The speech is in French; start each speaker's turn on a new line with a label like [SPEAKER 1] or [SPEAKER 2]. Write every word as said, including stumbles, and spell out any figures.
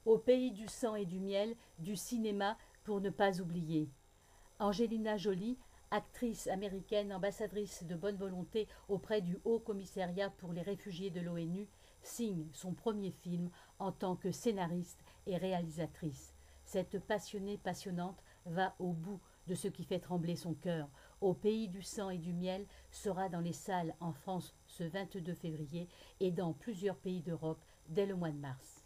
[SPEAKER 1] Au pays du sang et du miel, du cinéma pour ne pas oublier. Angelina Jolie, actrice américaine ambassadrice de bonne volonté auprès du Haut Commissariat pour les réfugiés de l'ONU, signe son premier film en tant que scénariste et réalisatrice. Cette passionnée passionnante va au bout de ce qui fait trembler son cœur. Au pays du sang et du miel sera dans les salles en France ce vingt-deux février et dans plusieurs pays d'Europe dès le mois de mars.